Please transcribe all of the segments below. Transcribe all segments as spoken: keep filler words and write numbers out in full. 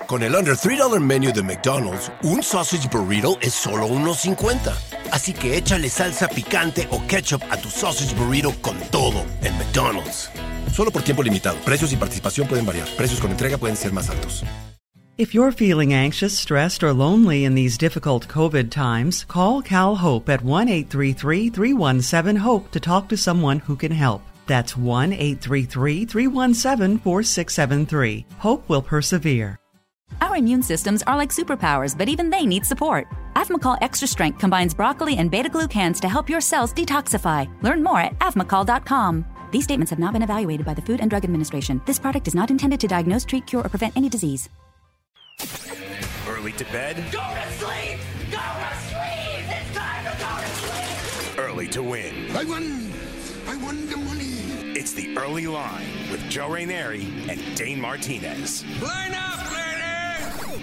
Con el Under three dollar Menu de McDonald's, un Sausage Burrito es solo uno cincuenta. Así que échale salsa picante o ketchup a tu Sausage Burrito con todo en McDonald's. Solo por tiempo limitado. Precios y participación pueden variar. Precios con entrega pueden ser más altos. If you're feeling anxious, stressed, or lonely in these difficult COVID times, call Cal Hope at one eight three three, three one seven, HOPE to talk to someone who can help. That's one eight three three, three one seven, four six seven three. HOPE will persevere. Our immune systems are like superpowers, but even they need support. Avmacol Extra Strength combines broccoli and beta-glucans to help your cells detoxify. Learn more at avmacol dot com. These statements have not been evaluated by the Food and Drug Administration. This product is not intended to diagnose, treat, cure, or prevent any disease. Early to bed? Go to sleep! Go to sleep! It's time to go to sleep! Early to win. I won! I won the money! It's the Early Line with Joe Raineri and Dane Martinez. Line up, lady!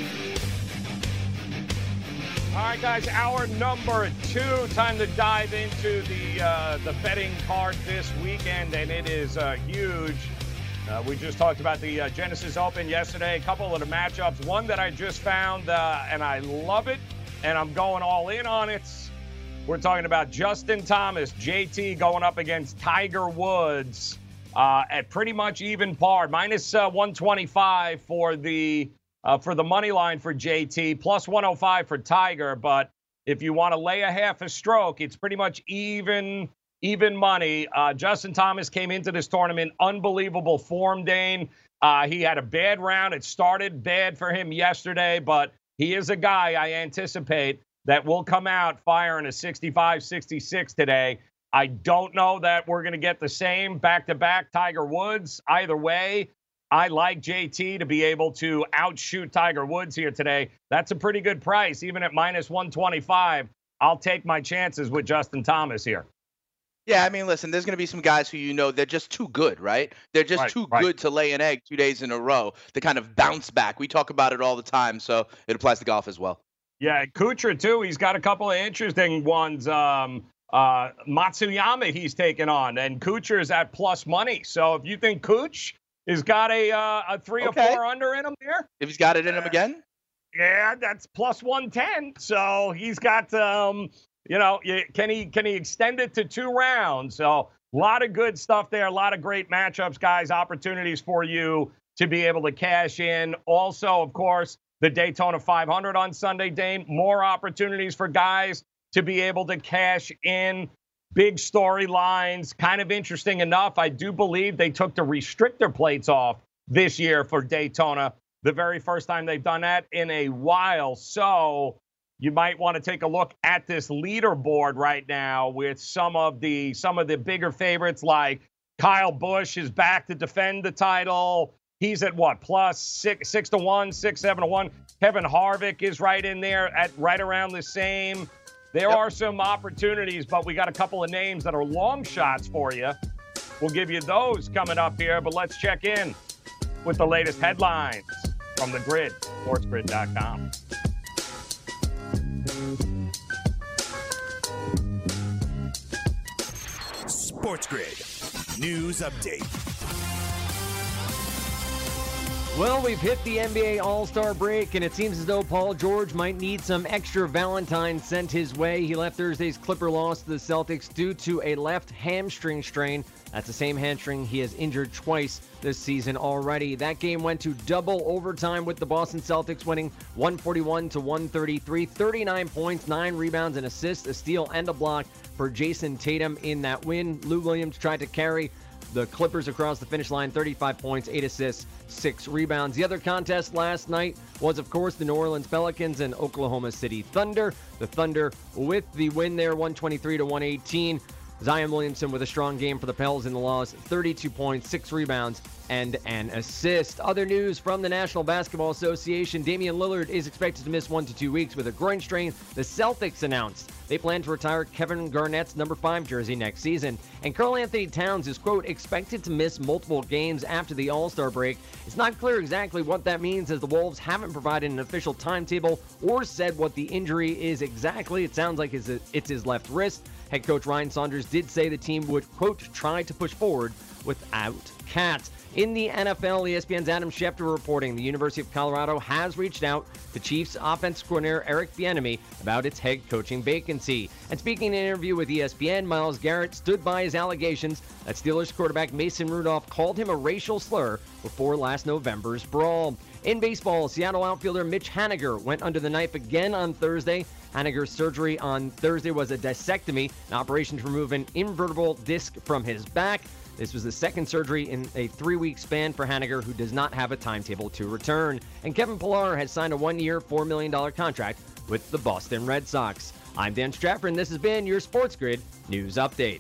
All right, guys, hour number two. Time to dive into the uh, the betting card this weekend, and it is uh, huge. Uh, we just talked about the uh, Genesis Open yesterday, a couple of the matchups. One that I just found, uh, and I love it, and I'm going all in on it. We're talking about Justin Thomas, J T, going up against Tiger Woods uh, at pretty much even par, minus uh, one twenty-five for the uh, for the money line for J T, plus one oh five for Tiger. But if you want to lay a half a stroke, it's pretty much even. Even money. Uh, Justin Thomas came into this tournament, unbelievable form, Dane. Uh, he had a bad round. It started bad for him yesterday, but he is a guy I anticipate that will come out firing a sixty-five sixty-six today. I don't know that we're going to get the same back-to-back Tiger Woods. Either way, I like J T to be able to outshoot Tiger Woods here today. That's a pretty good price, even at minus one twenty-five. I'll take my chances with Justin Thomas here. Yeah, I mean, listen, there's going to be some guys who, you know, they're just too good, right? They're just right, too right. good to lay an egg two days in a row to kind of bounce back. We talk about it all the time, so it applies to golf as well. Yeah, Kuchar, too. He's got a couple of interesting ones. Um, uh, Matsuyama he's taken on, and Kuchar is at plus money. So if you think Kuch has got a, uh, a three Okay. or four under in him here. If he's got it in him again? Yeah, that's plus one ten. So he's got... Um, You know, can he can he extend it to two rounds? So a lot of good stuff there, a lot of great matchups, guys, opportunities for you to be able to cash in. Also, of course, the Daytona five hundred on Sunday, Dane. More opportunities for guys to be able to cash in. Big storylines, kind of interesting enough. I do believe they took the restrictor plates off this year for Daytona. The very first time they've done that in a while. So you might want to take a look at this leaderboard right now with some of the some of the bigger favorites, like Kyle Busch is back to defend the title. He's at what, plus six six to one, six seven to one. Kevin Harvick is right in there at right around the same. There Yep. are some opportunities, but we got a couple of names that are long shots for you. We'll give you those coming up here, but let's check in with the latest headlines from the Grid, sports grid dot com. Sports Grid News Update. Well, we've hit the N B A All-Star break, and it seems as though Paul George might need some extra Valentine sent his way. He left Thursday's Clipper loss to the Celtics due to a left hamstring strain. That's the same hamstring he has injured twice this season already. That game went to double overtime with the Boston Celtics winning one forty-one to one thirty-three. thirty-nine points, nine rebounds, and assists, a steal, and a block for Jason Tatum in that win. Lou Williams tried to carry the Clippers across the finish line, thirty-five points, eight assists, six rebounds. The other contest last night was, of course, the New Orleans Pelicans and Oklahoma City Thunder. The Thunder with the win there, one twenty-three to one eighteen. Zion Williamson with a strong game for the Pels in the loss, thirty-two points, six rebounds, and an assist. Other news from the National Basketball Association, Damian Lillard is expected to miss one to two weeks with a groin strain. The Celtics announced they plan to retire Kevin Garnett's number five jersey next season. And Karl Anthony Towns is, quote, expected to miss multiple games after the All-Star break. It's not clear exactly what that means, as the Wolves haven't provided an official timetable or said what the injury is exactly. It sounds like it's his left wrist. Head coach Ryan Saunders did say the team would, quote, try to push forward without Cat. In the N F L, E S P N's Adam Schefter reporting the University of Colorado has reached out to Chiefs offensive coordinator Eric Bieniemy about its head coaching vacancy. And speaking in an interview with E S P N, Myles Garrett stood by his allegations that Steelers quarterback Mason Rudolph called him a racial slur before last November's brawl. In baseball, Seattle outfielder Mitch Haniger went under the knife again on Thursday. Haniger's surgery on Thursday was a discectomy, an operation to remove an invertebral disc from his back. This was the second surgery in a three-week span for Haniger, who does not have a timetable to return. And Kevin Pillar has signed a one-year, four million dollars contract with the Boston Red Sox. I'm Dan Strafford, and this has been your Sports Grid News Update.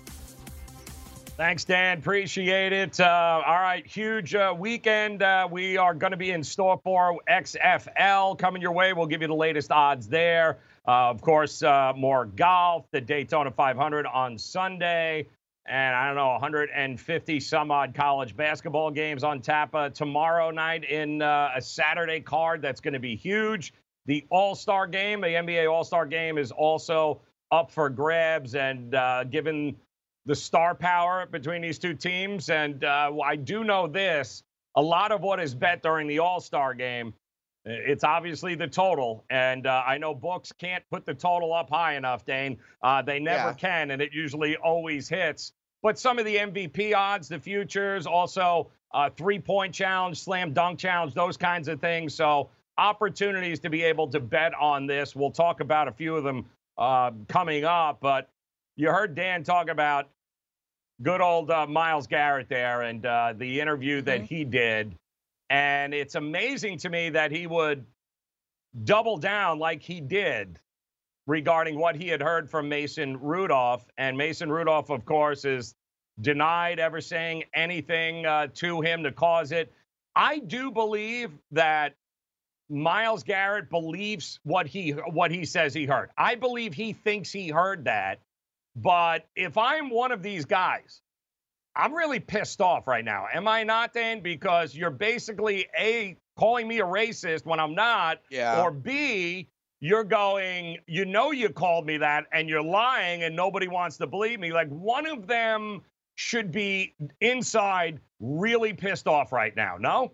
Thanks, Dan. Appreciate it. Uh, all right, huge uh, weekend. Uh, we are going to be in store for X F L coming your way. We'll give you the latest odds there. Uh, of course, uh, more golf, the Daytona five hundred on Sunday. And I don't know, one hundred fifty some odd college basketball games on tap uh, tomorrow night in uh, a Saturday card that's going to be huge. The All-Star game, the N B A All-Star game, is also up for grabs. And uh, given the star power between these two teams, and uh, I do know this, a lot of what is bet during the All-Star game, it's obviously the total. And uh, I know books can't put the total up high enough, Dane. Uh, they never yeah. can, and it usually always hits. But some of the M V P odds, the futures, also uh, three-point challenge, slam dunk challenge, those kinds of things. So opportunities to be able to bet on this. We'll talk about a few of them uh, coming up. But you heard Dan talk about good old uh, Myles Garrett there and uh, the interview that mm-hmm. he did. And it's amazing to me that he would double down like he did regarding what he had heard from Mason Rudolph. And Mason Rudolph, of course, is denied ever saying anything uh, to him to cause it. I do believe that Myles Garrett believes what he what he says he heard. I believe he thinks he heard that. But if I'm one of these guys, I'm really pissed off right now. Am I not, Dan? Because you're basically, A, calling me a racist when I'm not, yeah. or B, you're going, you know you called me that, and you're lying, and nobody wants to believe me. Like, one of them should be inside really pissed off right now, no?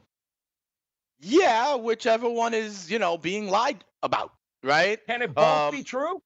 Yeah, whichever one is, you know, being lied about, right? Can it both um, be true?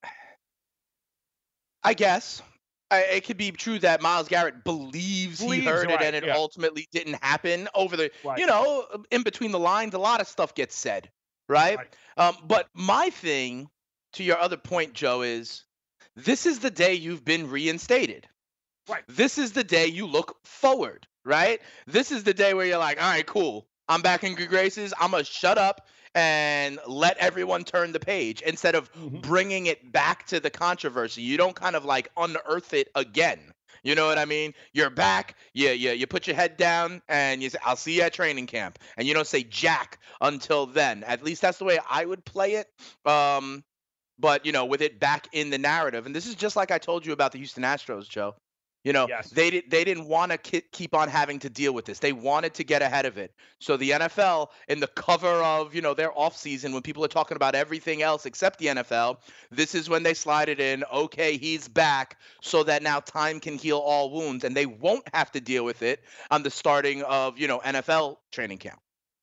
I guess. I, it could be true that Myles Garrett believes, believes he heard right, it and it yeah. ultimately didn't happen over the, right. you know, in between the lines, a lot of stuff gets said. Right? right. Um, but my thing, to your other point, Joe, is this is the day you've been reinstated. Right. This is the day you look forward, right? This is the day where you're like, all right, cool. I'm back in good graces. I'm going to shut up and let everyone turn the page instead of mm-hmm. bringing it back to the controversy. You don't kind of like unearth it again. You know what I mean? You're back. You, you, you put your head down and you say, I'll see you at training camp. And you don't say jack until then. At least that's the way I would play it. Um, but, you know, with it back in the narrative. And this is just like I told you about the Houston Astros, Joe. You know, yes. they, did, they didn't want to ki- keep on having to deal with this. They wanted to get ahead of it. So the N F L, in the cover of, you know, their offseason, when people are talking about everything else except the N F L, this is when they slide it in, okay, he's back, so that now time can heal all wounds, and they won't have to deal with it on the starting of, you know, N F L training camp.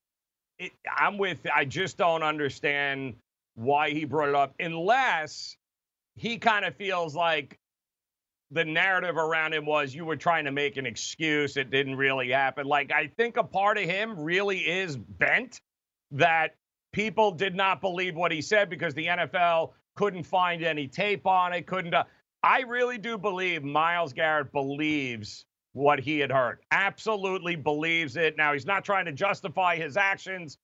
It, I'm with – I just don't understand why he brought it up, unless he kind of feels like the narrative around him was you were trying to make an excuse. It didn't really happen. Like, I think a part of him really is bent that people did not believe what he said because the N F L couldn't find any tape on it, couldn't. Uh, I really do believe Myles Garrett believes what he had heard. Absolutely believes it. Now, he's not trying to justify his actions.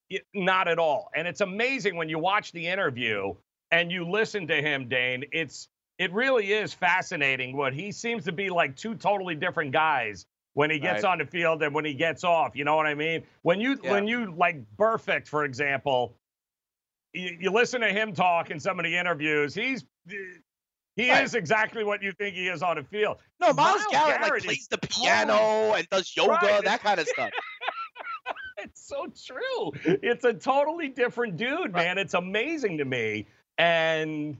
Not at all. And it's amazing when you watch the interview and you listen to him, Dane. It's It really is fascinating what he seems to be like two totally different guys when he gets right. on the field and when he gets off. You know what I mean? When you, yeah. when you like Burfict, for example, you, you listen to him talk in some of the interviews. He's he right. is exactly what you think he is on the field. No, Myles Garrett, Garrett like plays the piano oh, and does yoga, right. that kind of stuff. It's so true. It's a totally different dude, man. Right. It's amazing to me. And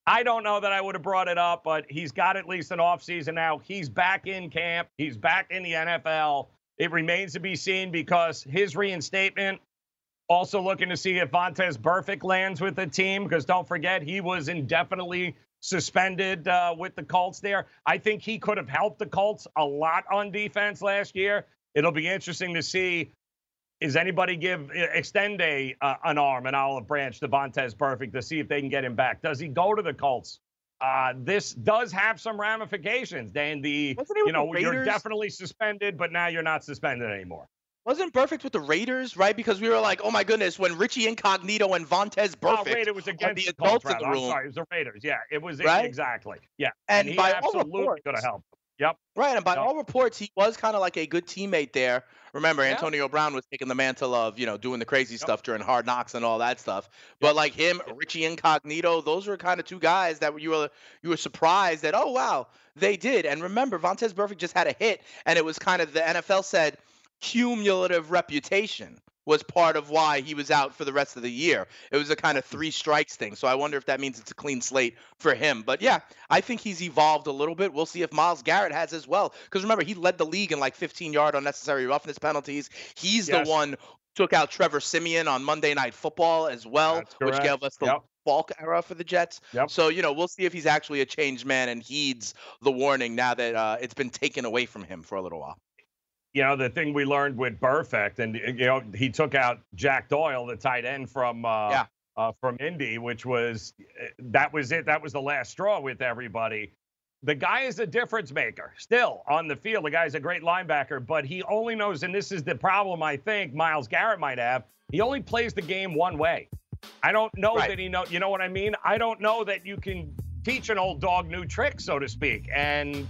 I don't know that I would have brought it up, but he's got at least an offseason now. He's back in camp. He's back in the N F L. It remains to be seen because his reinstatement, also looking to see if Vontaze Burfict lands with the team, because don't forget, he was indefinitely suspended uh, with the Colts there. I think he could have helped the Colts a lot on defense last year. It'll be interesting to see, is anybody give extend a uh, an arm, an olive branch to Vontaze Burfict to see if they can get him back? Does he go to the Colts? Uh, this does have some ramifications. Dan, the you know the you're definitely suspended, but now you're not suspended anymore. Wasn't Burfict with the Raiders, right? Because we were like, oh my goodness, when Richie Incognito and Vontaze Burfict oh, wait, it was against the, the adults Colts, in the I'm room. sorry, it was the Raiders. Yeah, it was right? exactly. Yeah, and, and he by absolutely could have helped. Yep. Right, and by yep. all reports, he was kind of like a good teammate there. Remember, yeah. Antonio Brown was taking the mantle of, you know, doing the crazy yep. stuff during Hard Knocks and all that stuff. But yep. like him, Richie Incognito, those were kind of two guys that you were you were surprised that, oh, wow, they did. And remember, Vontaze Burfict just had a hit, and it was kind of, the N F L said, cumulative reputation was part of why he was out for the rest of the year. It was a kind of three strikes thing. So I wonder if that means it's a clean slate for him. But yeah, I think he's evolved a little bit. We'll see if Myles Garrett has as well. Because remember, he led the league in like fifteen-yard unnecessary roughness penalties. He's yes. the one who took out Trevor Siemian on Monday Night Football as well, which gave us the yep. Falk era for the Jets. Yep. So, you know, we'll see if he's actually a changed man and heeds the warning now that uh, it's been taken away from him for a little while. You know, the thing we learned with Burfict, and, you know, he took out Jack Doyle, the tight end from uh, yeah. uh, from Indy, which was, that was it. That was the last straw with everybody. The guy is a difference maker still on the field. The guy's a great linebacker, but he only knows, and this is the problem I think Myles Garrett might have, he only plays the game one way. I don't know right. that he know, you know what I mean? I don't know that you can teach an old dog new tricks, so to speak. And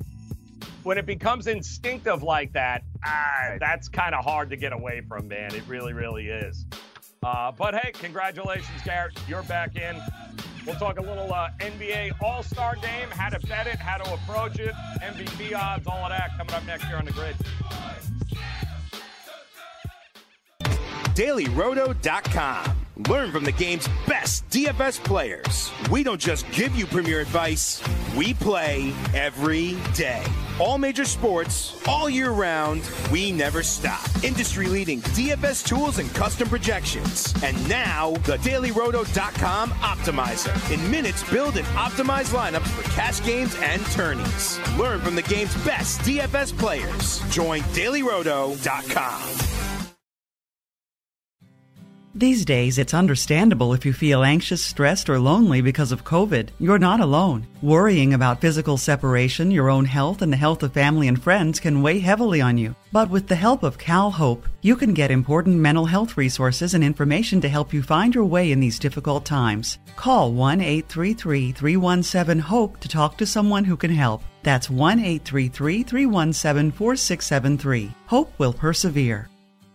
when it becomes instinctive like that, ah, that's kind of hard to get away from, man. It really, really is. Uh, but, hey, congratulations, Garrett. You're back in. We'll talk a little uh, N B A All-Star Game, how to bet it, how to approach it, M V P odds, all of that coming up next year on The Grid. Daily Roto dot com. Learn from the game's best D F S players. We don't just give you premier advice, we play every day. All major sports, all year round, we never stop. Industry-leading D F S tools and custom projections. And now, the Daily Roto dot com Optimizer. In minutes, build and optimize lineups for cash games and tourneys. Learn from the game's best D F S players. Join Daily Roto dot com. These days, it's understandable if you feel anxious, stressed, or lonely because of COVID. You're not alone. Worrying about physical separation, your own health, and the health of family and friends can weigh heavily on you. But with the help of CalHope, you can get important mental health resources and information to help you find your way in these difficult times. Call one eight three three, three one seven, HOPE to talk to someone who can help. That's one eight three three, three one seven, four six seven three. Hope will persevere.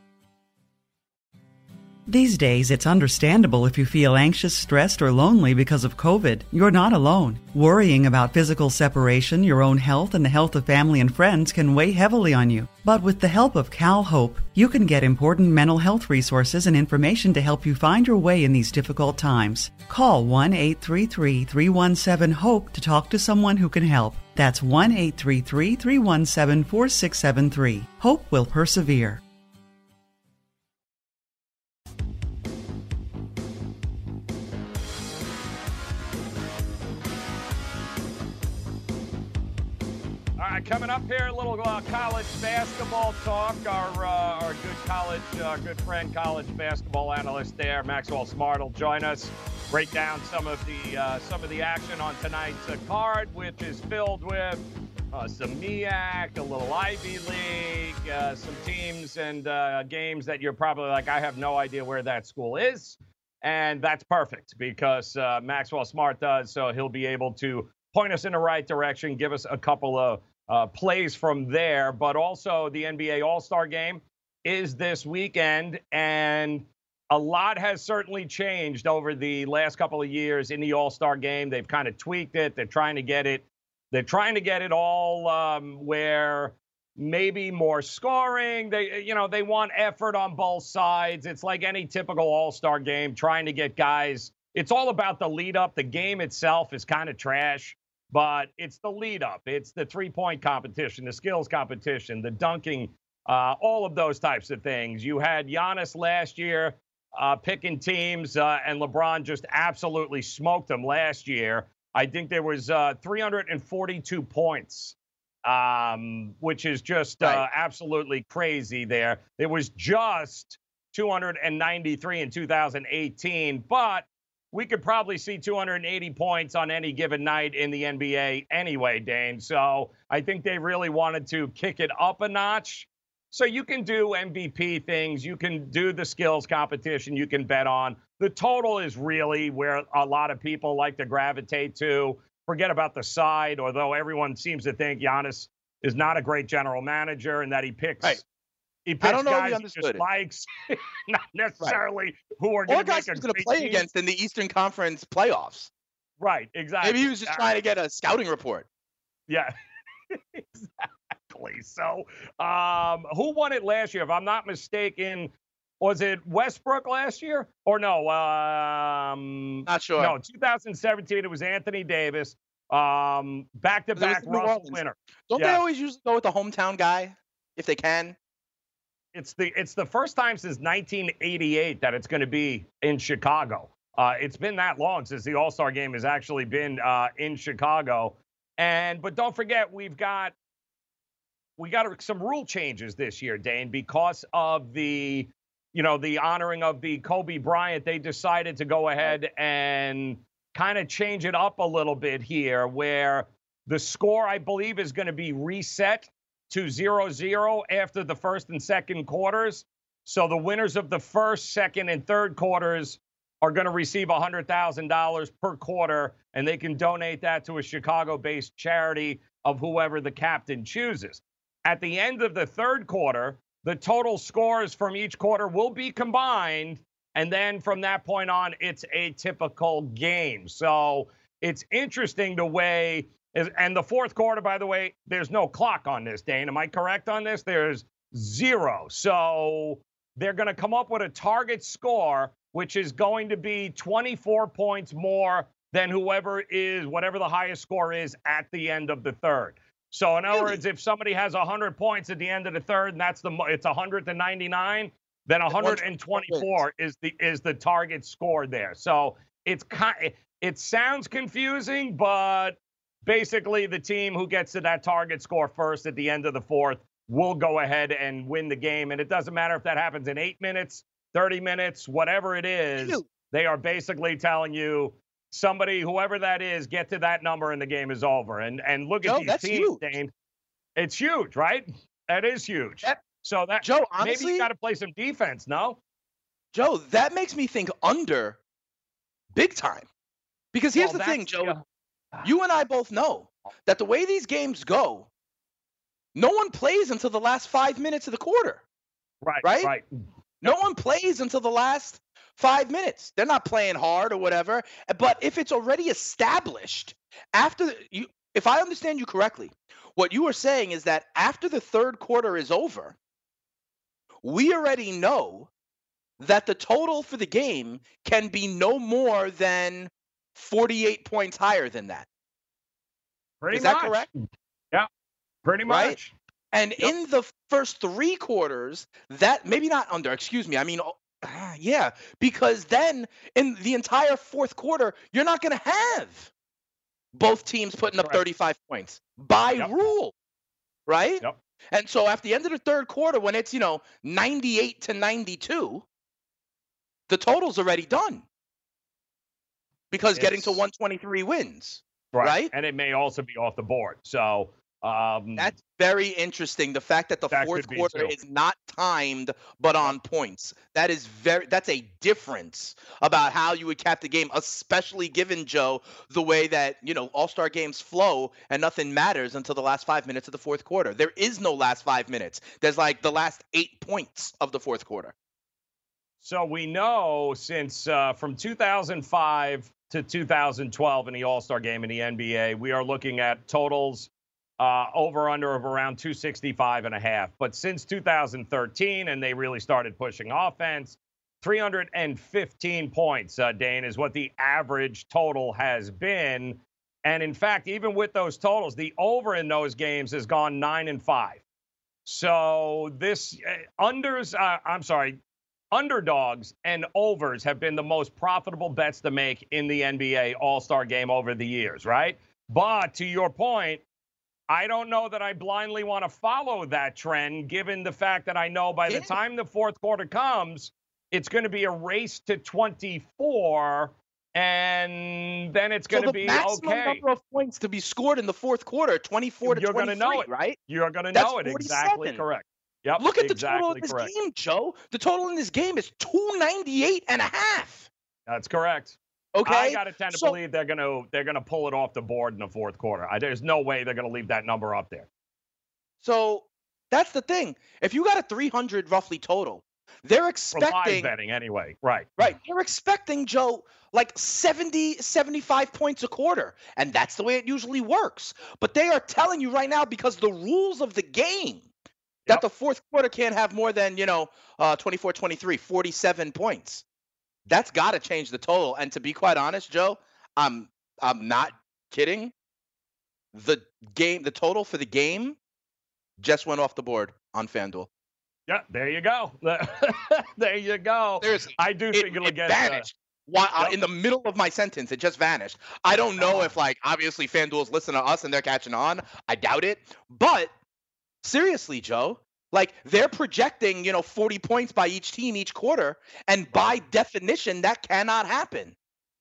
These days, it's understandable if you feel anxious, stressed, or lonely because of COVID. You're not alone. Worrying about physical separation, your own health, and the health of family and friends can weigh heavily on you. But with the help of CalHope, you can get important mental health resources and information to help you find your way in these difficult times. Call one eight three three, three one seven, HOPE to talk to someone who can help. That's one eight three three, three one seven, four six seven three. Hope will persevere. Coming up here, a little uh, college basketball talk. Our uh, our good college, uh, good friend, college basketball analyst there, Maxwell Smart, will join us, break down some of the uh, some of the action on tonight's uh, card, which is filled with uh, some M E A C, a little Ivy League, uh, some teams and uh, games that you're probably like, I have no idea where that school is, and that's perfect because uh, Maxwell Smart does, so he'll be able to point us in the right direction, give us a couple of Uh, plays from there, but also the N B A All-Star Game is this weekend, and a lot has certainly changed over the last couple of years in the All-Star Game. They've kind of tweaked it. They're trying to get it. They're trying to get it all um, where maybe more scoring. They, you know, they want effort on both sides. It's like any typical All-Star Game, trying to get guys it's all about the lead up. The game itself is kind of trash, but it's the lead up. It's the three-point competition, the skills competition, the dunking, uh, all of those types of things. You had Giannis last year uh, picking teams, uh, and LeBron just absolutely smoked them last year. I think there was uh, three hundred forty-two points, um, which is just right. uh, absolutely crazy there. It was just two hundred ninety-three in two thousand eighteen, but we could probably see two hundred eighty points on any given night in the N B A anyway, Dane. So I think they really wanted to kick it up a notch. So you can do M V P things. You can do the skills competition. You can bet on. The total is really where a lot of people like to gravitate to. Forget about the side, although everyone seems to think Giannis is not a great general manager and that he picks, right. he picks I don't know guys if he he just understood it. likes, not necessarily right. who are going to make a guys he's going to great play team. against in the Eastern Conference playoffs. Right, exactly. Maybe he was just trying to get a scouting report. Yeah, exactly. So, um, who won it last year? If I'm not mistaken, was it Westbrook last year? Or no? Um, not sure. No, two thousand seventeen, it was Anthony Davis. Um, back-to-back Russell winner. Don't yeah. they always usually go with the hometown guy, if they can? It's the it's the first time since nineteen eighty-eight that it's going to be in Chicago. Uh, it's been that long since the All-Star game has actually been uh, in Chicago. And but don't forget, we've got we got some rule changes this year, Dane, because of the you know the honoring of the Kobe Bryant. They decided to go ahead and kind of change it up a little bit here, where the score, I believe, is going to be reset to zero zero after the first and second quarters. So the winners of the first, second, and third quarters are going to receive one hundred thousand dollars per quarter, and they can donate that to a Chicago-based charity of whoever the captain chooses. At the end of the third quarter, the total scores from each quarter will be combined, and then from that point on, it's a typical game. So it's interesting the way, and the fourth quarter, by the way, there's no clock on this, Dane. Am I correct on this? There's zero. So they're going to come up with a target score, which is going to be twenty-four points more than whoever is, whatever the highest score is at the end of the third. So in other words, if somebody has one hundred points at the end of the third, and that's the it's one hundred to ninety-nine, then one hundred twenty-four is the is the target score there. So it's kind it sounds confusing, but basically the team who gets to that target score first at the end of the fourth will go ahead and win the game. And it doesn't matter if that happens in eight minutes, thirty minutes, whatever it is. They are basically telling you, somebody, whoever that is, get to that number and the game is over. And and look Joe, at these that's teams, huge. Dane. It's huge, right? That is huge. That, so that Joe, honestly, maybe you got to play some defense, no? Joe, that makes me think under big time. Because here's well, the thing, Joe. Yeah. You and I both know that the way these games go, no one plays until the last five minutes of the quarter. Right, right. Right. No one plays until the last five minutes. They're not playing hard or whatever. But if it's already established after the, you, if I understand you correctly, what you are saying is that after the third quarter is over, we already know that the total for the game can be no more than forty-eight points higher than that. Pretty is much. that correct? Yeah, pretty much. Right? And yep. in the first three quarters, that maybe not under, excuse me. I mean, uh, yeah, because then in the entire fourth quarter, you're not going to have both teams putting up Correct. thirty-five points by yep. rule, right? Yep. And so at the end of the third quarter, when it's, you know, ninety-eight to ninety-two, the total's already done because it's, getting to one twenty-three wins, right. right? And it may also be off the board. So um, that's very interesting. The fact that the that fourth quarter is not timed but on points. That is very that's a difference about how you would cap the game, especially given, Joe, the way that, you know, all-star games flow and nothing matters until the last five minutes of the fourth quarter. There is no last five minutes. There's like the last eight points of the fourth quarter. So we know since uh, from two thousand five to two thousand twelve in the All-Star game in the N B A, we are looking at totals Uh, over under of around two sixty-five and a half. But since two thousand thirteen, and they really started pushing offense, three hundred fifteen points, uh, Dane, is what the average total has been. And in fact, even with those totals, the over in those games has gone nine and five. So this uh, unders, uh, I'm sorry, underdogs and overs have been the most profitable bets to make in the N B A All-Star Game over the years, right? But to your point, I don't know that I blindly want to follow that trend, given the fact that I know by the time the fourth quarter comes, it's going to be a race to twenty-four, and then it's going so to be maximum okay. number of points to be scored in the fourth quarter, twenty-four to You're going twenty-three, to know it, right? You're going to That's know it. forty-seven. Exactly correct. Yep. Look at the exactly total of this correct. game, Joe. The total in this game is two ninety-eight and a half. That's correct. Okay. I got to tend to so, believe they're going to they're going to pull it off the board in the fourth quarter. I, there's no way they're going to leave that number up there. So that's the thing. If you got a three hundred roughly total, they're expecting For live betting anyway. Right. Right. They're expecting, Joe, like seventy, seventy-five points a quarter. And that's the way it usually works. But they are telling you right now, because the rules of the game, that Yep. the fourth quarter can't have more than, you know, uh, twenty-four, twenty-three, forty-seven points. That's got to change the total. And to be quite honest, Joe, I'm I'm not kidding. The game, the total for the game just went off the board on FanDuel. Yeah, there you go. There you go. Seriously, I do it, think it'll it get vanished. Why, uh, Yep. in the middle of my sentence, it just vanished. I don't know if, like, obviously FanDuel's listening to us and they're catching on. I doubt it. But seriously, Joe, like, they're projecting, you know, forty points by each team each quarter. And by definition, that cannot happen.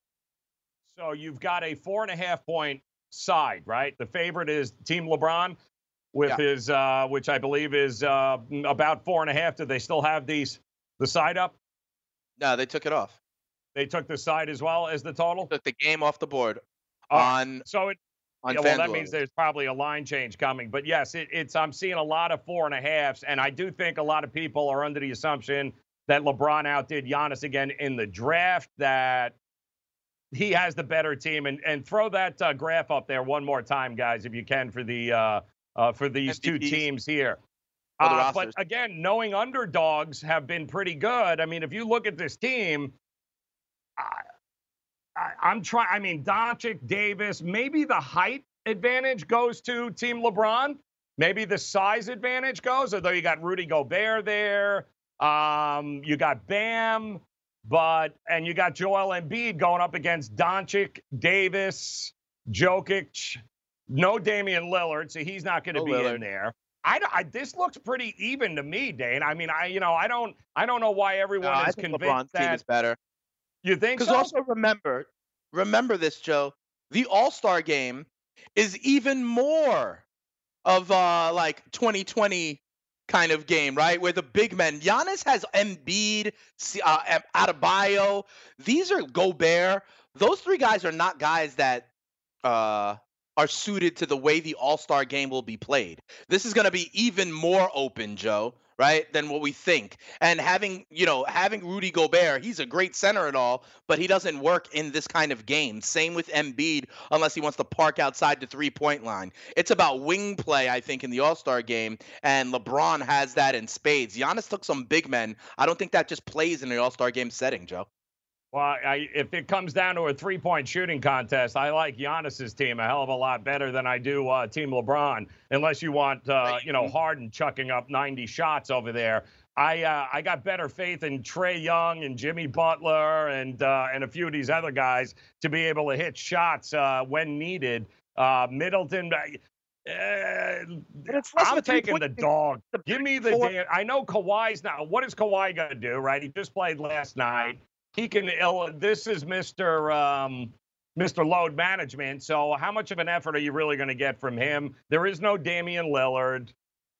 So you've got a four and a half point side, right? The favorite is Team LeBron with Yeah. his, uh, which I believe is uh, about four and a half. Do they still have these the side up? No, they took it off. They took the side as well as the total. Took the game off the board Uh, on so it. on Yeah, well, that FanDuel. means there's probably a line change coming. But yes, it, it's I'm seeing a lot of four and a halves, and I do think a lot of people are under the assumption that LeBron outdid Giannis again in the draft, that he has the better team. And and throw that uh, graph up there one more time, guys, if you can, for the uh, uh, for these M V Ps. two teams here. For the Uh, but rosters. again, knowing underdogs have been pretty good. I mean, if you look at this team, I, I, I'm trying. I mean, Doncic, Davis, maybe the height advantage goes to Team LeBron. Maybe the size advantage goes, although you got Rudy Gobert there. Um, you got Bam, but and you got Joel Embiid going up against Doncic, Davis, Jokic. No Damian Lillard, so he's not going to No be Lillard. in there. I, I this looks pretty even to me, Dane. I mean, I you know I don't I don't know why everyone No, I is think convinced LeBron's team that. is better. You think Because so? also remember, remember this, Joe. The All-Star game is even more of uh like twenty twenty kind of game, right? Where the big men, Giannis has Embiid, C- uh, Am- Adebayo. These are Gobert. Those three guys are not guys that uh are suited to the way the All-Star game will be played. This is going to be even more open, Joe, right, than what we think. And having, you know, having Rudy Gobert, he's a great center and all, but he doesn't work in this kind of game. Same with Embiid, unless he wants to park outside the three-point line. It's about wing play, I think, in the All-Star game, and LeBron has that in spades. Giannis took some big men. I don't think that just plays in the All-Star game setting, Joe. Well, I, if it comes down to a three-point shooting contest, I like Giannis's team a hell of a lot better than I do uh, Team LeBron. Unless you want, uh, you know, Harden chucking up ninety shots over there. I uh, I got better faith in Trae Young and Jimmy Butler and uh, and a few of these other guys to be able to hit shots uh, when needed. Uh, Middleton. Uh, it's less of I'm a taking the three-point dog. Give me the four- damn. I know Kawhi's now. What is Kawhi going to do, right? He just played last night. He can. This is Mister Um, Mister Load Management. So how much of an effort are you really going to get from him? There is no Damian Lillard.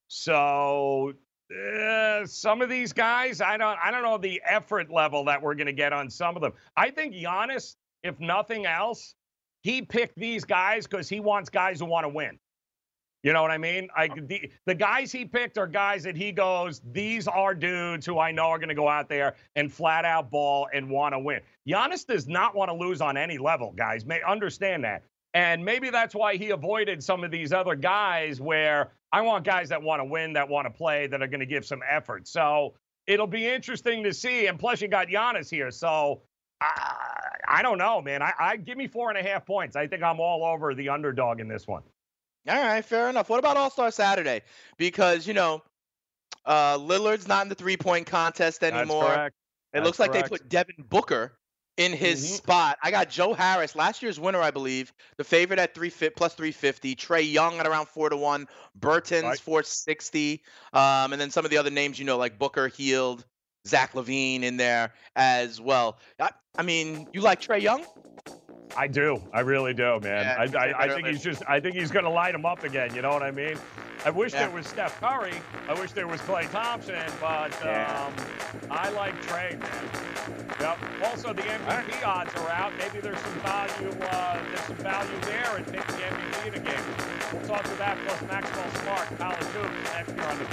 So uh, some of these guys, I don't. I don't know the effort level that we're going to get on some of them. I think Giannis, if nothing else, he picked these guys because he wants guys who want to win. You know what I mean? I, the, the guys he picked are guys that he goes, these are dudes who I know are going to go out there and flat out ball and want to win. Giannis does not want to lose on any level, guys. May understand that. And maybe that's why he avoided some of these other guys where I want guys that want to win, that want to play, that are going to give some effort. So it'll be interesting to see. And plus, you got Giannis here. So I, I don't know, man. I, I give me four and a half points. I think I'm all over the underdog in this one. All right, fair enough. What about All-Star Saturday? Because, you know, uh, Lillard's not in the three-point contest anymore. That's correct. It That's looks like correct. they put Devin Booker in his Mhm. spot. I got Joe Harris, last year's winner, I believe, the favorite at three plus three fifty. Trae Young at around four to one. Burton's Right. four sixty. Um, and then some of the other names, you know, like Booker, Hield, Zach LaVine in there as well. I, I mean, you like Trae Young? I do. I really do, man. Yeah, I, he's I, I better think than- he's just. I think he's going to light him up again. You know what I mean? I wish Yeah. there was Steph Curry. I wish there was Klay Thompson, but Yeah. um, I like Trae, man. Yep. Also, the M V P odds are out. Maybe there's some value. Uh, there's some value there in picking the M V P in a game. We'll talk to that plus Maxwell Smart, college hoops next year on the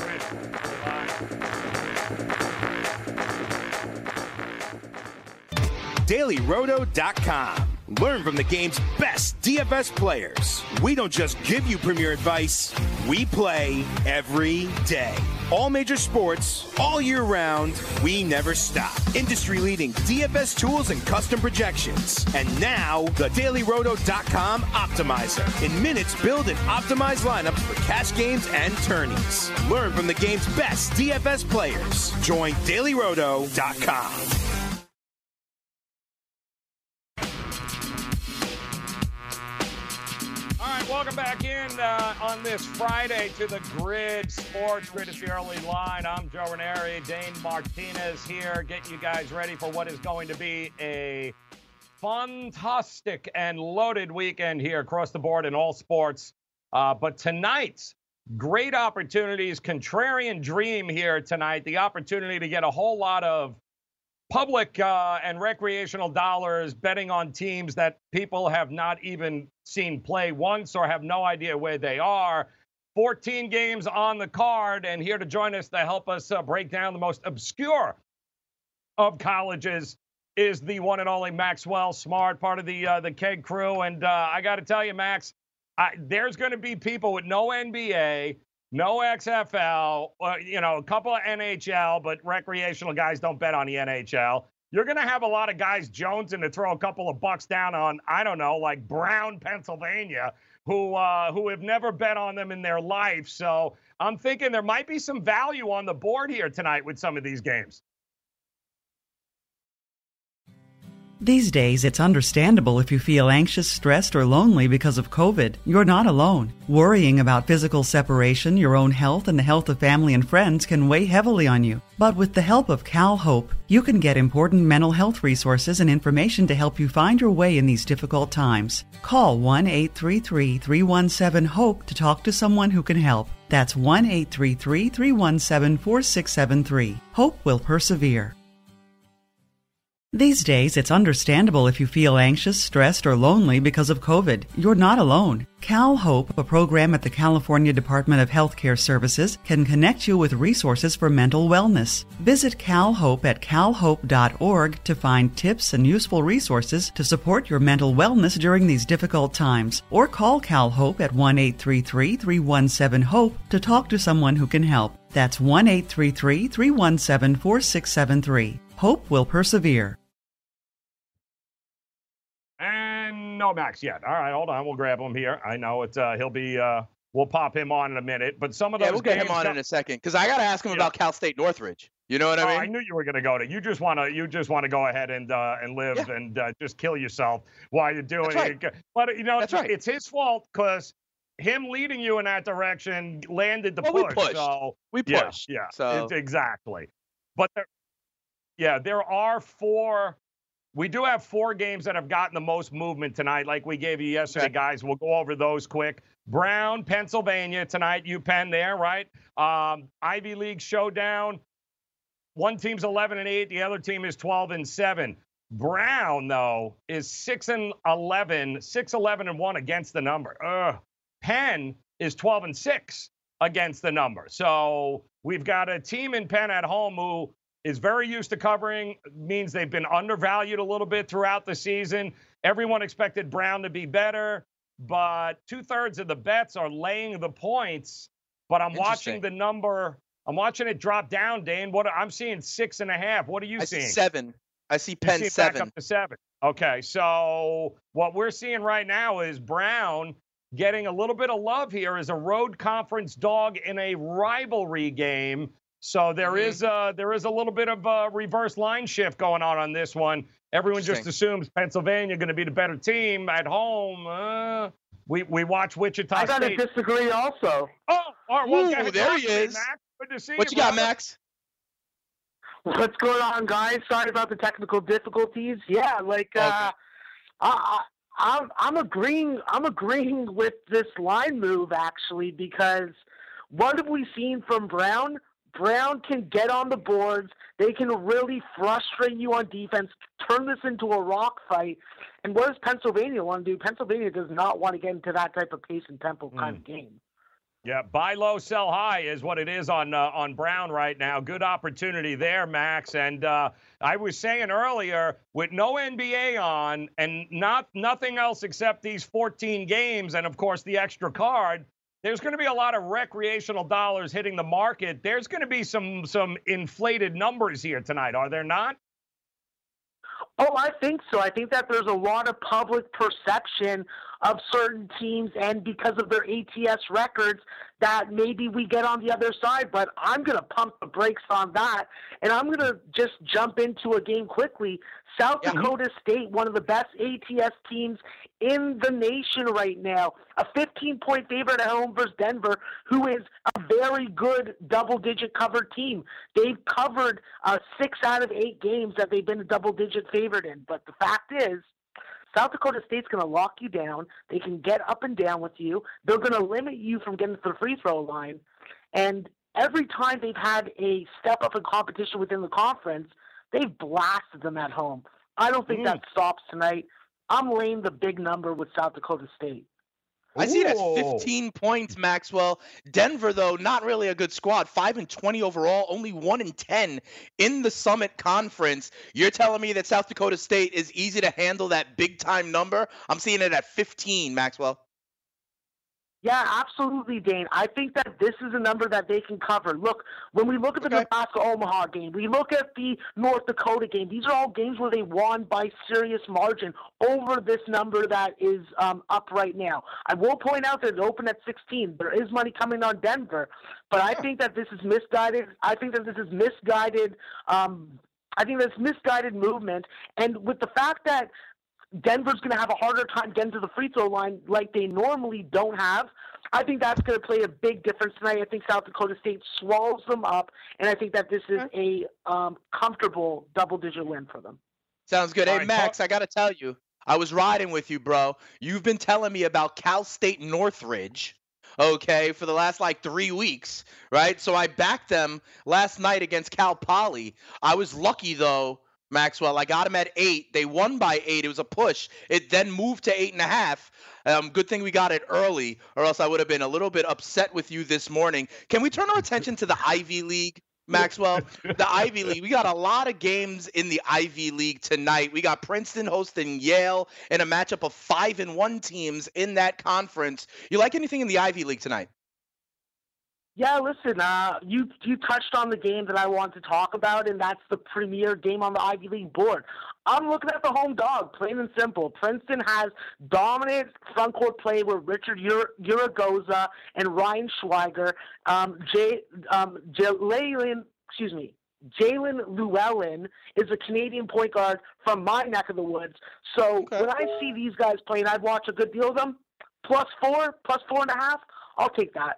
grid. daily roto dot com. Learn from the game's best D F S players. We don't just give you premier advice, we play every day. All major sports, all year round, we never stop. Industry-leading D F S tools and custom projections. And now, the daily roto dot com Optimizer. In minutes, build and optimize lineups for cash games and tourneys. Learn from the game's best D F S players. Join daily roto dot com. All right, welcome back in uh, on this Friday to the Grid Sports Grid. It's the early line. I'm Joe Ranieri, Dane Martinez here, getting you guys ready for what is going to be a fantastic and loaded weekend here across the board in all sports. Uh, but tonight's great opportunities, contrarian dream here tonight, the opportunity to get a whole lot of public uh, and recreational dollars betting on teams that people have not even seen play once or have no idea where they are. fourteen games on the card, and here to join us to help us uh, break down the most obscure of colleges is the one and only Maxwell Smart, part of the uh, the Keg crew. And uh, I got to tell you, Max, I, there's going to be people with no N B A, no X F L, uh, you know, a couple of N H L, but recreational guys don't bet on the N H L. You're going to have a lot of guys jonesing to throw a couple of bucks down on, I don't know, like Brown, Pennsylvania, who uh, who have never bet on them in their life. So I'm thinking there might be some value on the board here tonight with some of these games. These days, it's understandable if you feel anxious, stressed, or lonely because of COVID. You're not alone. Worrying about physical separation, your own health, and the health of family and friends can weigh heavily on you. But with the help of Cal Hope, you can get important mental health resources and information to help you find your way in these difficult times. Call one eight three three, three one seven, HOPE to talk to someone who can help. That's one eight three three, three one seven, four six seven three. Hope will persevere. These days, it's understandable if you feel anxious, stressed, or lonely because of COVID. You're not alone. Cal Hope, a program at the California Department of Healthcare Services, can connect you with resources for mental wellness. Visit Cal Hope at cal hope dot org to find tips and useful resources to support your mental wellness during these difficult times. Or call Cal Hope at one eight three three, three one seven, HOPE to talk to someone who can help. That's one eight three three, three one seven, four six seven three. Hope will persevere. And no Max yet. All right, hold on. We'll grab him here. I know it's uh, he'll be. Uh, we'll pop him on in a minute. But some of those Yeah, we'll get him games on come- in a second because I got to ask him Yeah. about Cal State Northridge. You know what Oh, I I mean? knew you were going to go to. You just want to. You just want to go ahead and uh, and live Yeah. and uh, just kill yourself while you're doing That's right. it. But you know, That's it's, right. it's his fault because him leading you in that direction landed the Well, we push. pushed. So We yeah, pushed. yeah, So it's exactly. But there, yeah, there are four. We do have four games that have gotten the most movement tonight, like we gave you yesterday, Okay. guys. We'll go over those quick. Brown, Pennsylvania tonight. UPenn there, right? Um, Ivy League showdown. One team's eleven and eight. The other team is twelve and seven. Brown, though, is six and eleven, six, eleven and one against the number. Ugh. Penn is twelve and six against the number. So we've got a team in Penn at home who is very used to covering, means they've been undervalued a little bit throughout the season. Everyone expected Brown to be better, but two-thirds of the bets are laying the points. But I'm watching Interesting. the number I'm watching it drop down, Dane. What I'm seeing six and a half. What are you I seeing? see seven. I see Penn see seven. Back up to seven. Okay, so what we're seeing right now is Brown getting a little bit of love here as a road conference dog in a rivalry game. So there mm-hmm. is a, there is a little bit of a reverse line shift going on on this one. Everyone just assumes Pennsylvania going to be the better team at home. Uh, we we watch Wichita I gotta State. disagree also. Oh, all right. Well, Ooh, there he is. Max. Good to see what you, you got, brother. Max? What's going on, guys? Sorry about the technical difficulties. Yeah, like okay. uh, I, I'm I'm agreeing. I'm agreeing with this line move actually, because what have we seen from Brown? Brown can get on the boards. They can really frustrate you on defense, turn this into a rock fight. And what does Pennsylvania want to do? Pennsylvania does not want to get into that type of pace and tempo mm. kind of game. Yeah, buy low, sell high is what it is on uh, on Brown right now. Good opportunity there, Max. And uh, I was saying earlier, with no N B A on and not nothing else except these fourteen games and, of course, the extra card, there's going to be a lot of recreational dollars hitting the market. There's going to be some some inflated numbers here tonight, are there not? Oh, I think so. I think that there's a lot of public perception of certain teams, and because of their A T S records, that maybe we get on the other side. But I'm going to pump the brakes on that, and I'm going to just jump into a game quickly. South yeah. Dakota State, one of the best A T S teams in the nation right now, a fifteen-point favorite at home versus Denver, who is a very good double-digit covered team. They've covered uh, six out of eight games that they've been a double-digit favorite in. But the fact is, South Dakota State's going to lock you down. They can get up and down with you. They're going to limit you from getting to the free throw line. And every time they've had a step up in competition within the conference, they've blasted them at home. I don't think mm. that stops tonight. I'm laying the big number with South Dakota State. I see it as fifteen points, Maxwell. Denver, though, not really a good squad. five and twenty overall, only one and ten in the Summit Conference. You're telling me that South Dakota State is easy to handle that big-time number? I'm seeing it at fifteen, Maxwell. Yeah, absolutely, Dane. I think that this is a number that they can cover. Look, when we look at the okay. Nebraska-Omaha game, we look at the North Dakota game, these are all games where they won by serious margin over this number that is um, up right now. I will point out that it opened at sixteen. There is money coming on Denver, but I think that this is misguided. I think that this is misguided. Um, I think that's misguided movement. And with the fact that Denver's going to have a harder time getting to the free throw line like they normally don't have, I think that's going to play a big difference tonight. I think South Dakota State swallows them up, and I think that this is a um, comfortable double-digit win for them. Sounds good. All hey, right, Max, talk- I got to tell you, I was riding with you, bro. You've been telling me about Cal State Northridge, okay, for the last, like, three weeks, right? So I backed them last night against Cal Poly. I was lucky, though, Maxwell. I got him at eight. They won by eight. It was a push. It then moved to eight and a half. Um, good thing we got it early, or else I would have been a little bit upset with you this morning. Can we turn our attention to the Ivy League, Maxwell? The Ivy League. We got a lot of games in the Ivy League tonight. We got Princeton hosting Yale in a matchup of five and one teams in that conference. You like anything in the Ivy League tonight? Yeah, listen, uh, you you touched on the game that I want to talk about, and that's the premier game on the Ivy League board. I'm looking at the home dog, plain and simple. Princeton has dominant front court play with Richard Ur- Uragoza and Ryan Schweiger. Um, Jay, um, Jalen, excuse me, Jalen Llewellyn is a Canadian point guard from my neck of the woods. So okay. when I see these guys playing, I'd watch a good deal of them. Plus four, plus four and a half, I'll take that.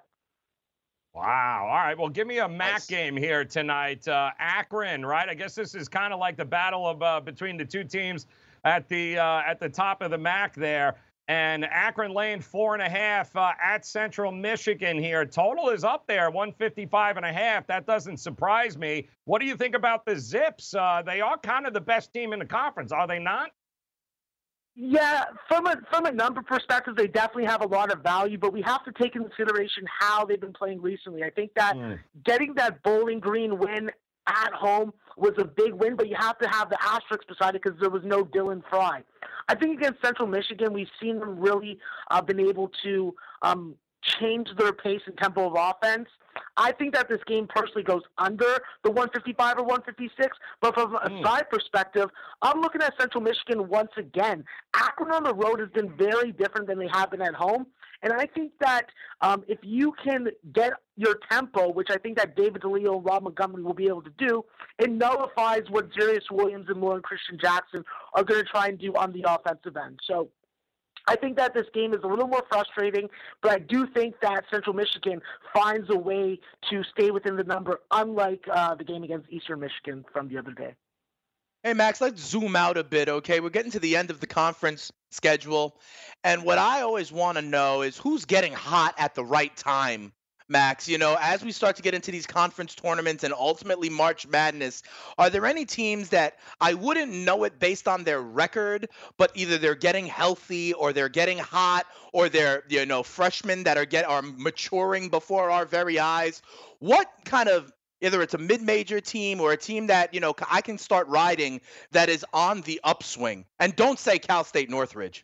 Wow. All right. Well, give me a M A C nice. game here tonight. Uh, Akron, right? I guess this is kind of like the battle of uh, between the two teams at the uh, at the top of the M A C there. And Akron laying four and a half uh, at Central Michigan here. Total is up there, one fifty-five and a half. That doesn't surprise me. What do you think about the Zips? Uh, they are kind of the best team in the conference, are they not? Yeah, from a from a number perspective, they definitely have a lot of value, but we have to take into consideration how they've been playing recently. I think that mm. getting that Bowling Green win at home was a big win, but you have to have the asterisk beside it because there was no Dylan Fry. I think against Central Michigan, we've seen them really uh, been able to um, change their pace and tempo of offense. I think that this game personally goes under the one fifty-five or one fifty-six, but from a mm. side perspective, I'm looking at Central Michigan once again. Akron on the road has been very different than they have been at home, and I think that um, if you can get your tempo, which I think that David DeLeo and Rob Montgomery will be able to do, it nullifies what Zarius Williams and Lauren Christian Jackson are going to try and do on the offensive end. So I think that this game is a little more frustrating, but I do think that Central Michigan finds a way to stay within the number, unlike uh, the game against Eastern Michigan from the other day. Hey, Max, let's zoom out a bit, okay? We're getting to the end of the conference schedule, and what I always want to know is who's getting hot at the right time, Max. You know, as we start to get into these conference tournaments and ultimately March Madness, are there any teams that I wouldn't know it based on their record, but either they're getting healthy or they're getting hot or they're, you know, freshmen that are get are maturing before our very eyes? What kind of, either it's a mid-major team or a team that, you know, I can start riding that is on the upswing? And don't say Cal State Northridge.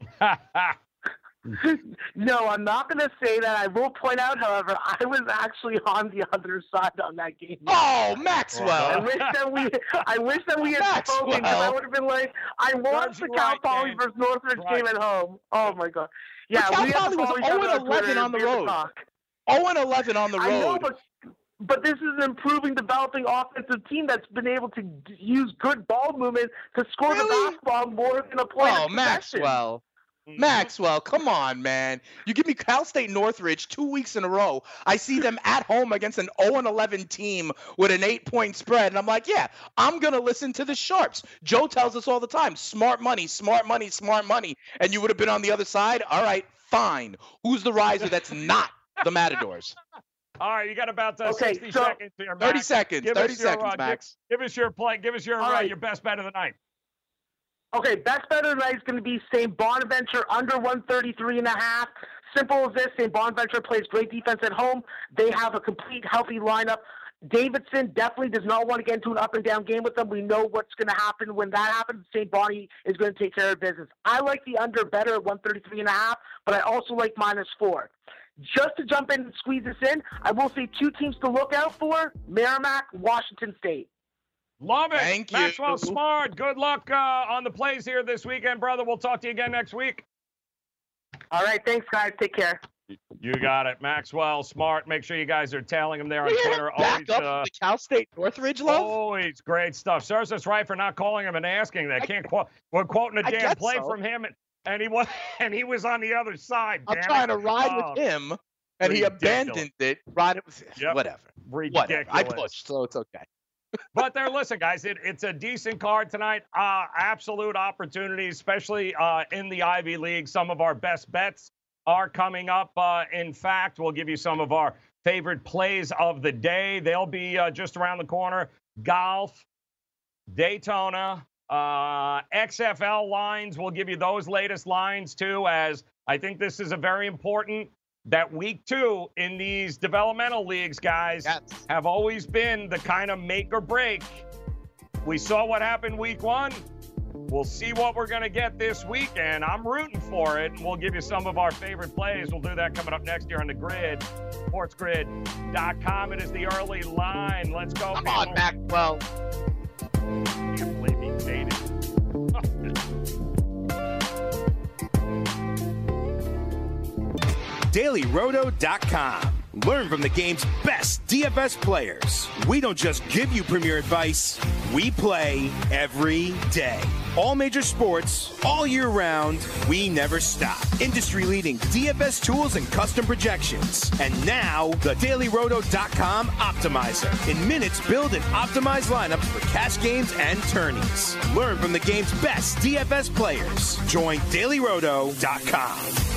No, I'm not going to say that. I will point out, however, I was actually on the other side on that game. Oh, Maxwell! I wish that we, I wish that we had Maxwell. spoken, because I would have been like, I watched the Cal right, Poly man. versus Northridge Right. game at home. Oh my god! Yeah, But Cal we had Poly to was follow each oh other and on Twitter eleven on the and we had to road. talk. oh and eleven on the road. I know, but but this is an improving, developing offensive team that's been able to d- use good ball movement to score Really? the basketball more than a play. Oh, of possession. Maxwell. Maxwell, come on, man. You give me Cal State Northridge two weeks in a row. I see them at home against an oh and eleven team with an eight-point spread, and I'm like, yeah, I'm going to listen to the Sharps. Joe tells us all the time, smart money, smart money, smart money. And you would have been on the other side? All right, fine. Who's the riser that's not the Matadors? All right, you got about uh, Okay, sixty so- seconds here, Max. thirty seconds, Give thirty us your, seconds, uh, Max. Give, give us your play. Give us your All uh, right. your best bet of the night. Okay, best bet of the night is going to be Saint Bonaventure under one thirty-three and a half. Simple as this. Saint Bonaventure plays great defense at home. They have a complete healthy lineup. Davidson definitely does not want to get into an up and down game with them. We know what's going to happen when that happens. Saint Bonnie is going to take care of business. I like the under better at one thirty-three and a half, but I also like minus four. Just to jump in and squeeze this in, I will say two teams to look out for: Merrimack, Washington State. Love it. Thank you. Maxwell Smart. Good luck uh, on the plays here this weekend, brother. We'll talk to you again next week. All right, thanks, guys. Take care. You got it. Maxwell Smart. Make sure you guys are tailing him there on Yeah, Twitter. back Always, up uh, the Cal State Northridge love. always great stuff. Serves us right for not calling him and asking. They can't quote. We're quoting a I damn guess play so. from him, and, and he was and he was on the other side. I'm damn trying it. to ride Oh, with him, and he ridiculous. abandoned it. Ride it with Yep. whatever. Ridiculous. Whatever. I pushed, so it's okay. But there, listen, guys, it, it's a decent card tonight. Uh, absolute opportunities, especially uh, in the Ivy League. Some of our best bets are coming up. Uh, in fact, we'll give you some of our favorite plays of the day. They'll be uh, just around the corner. Golf, Daytona, uh, X F L lines. We'll give you those latest lines, too, as I think this is a very important that week two in these developmental leagues, guys, Yes. have always been the kind of make or break. We saw what happened week one. We'll see what we're going to get this week, and I'm rooting for it. We'll give you some of our favorite plays. We'll do that coming up next year on the Grid, sports grid dot com. It is the early line. Let's go, Come people. on, Maxwell. Can't believe he made it. Daily Roto dot com. Learn from the game's best D F S players. We don't just give you premier advice, we play every day. All major sports, all year round, we never stop. Industry-leading D F S tools and custom projections. And now, the Daily Roto dot com Optimizer. In minutes, build and optimize lineups for cash games and tourneys. Learn from the game's best D F S players. Join Daily Roto dot com.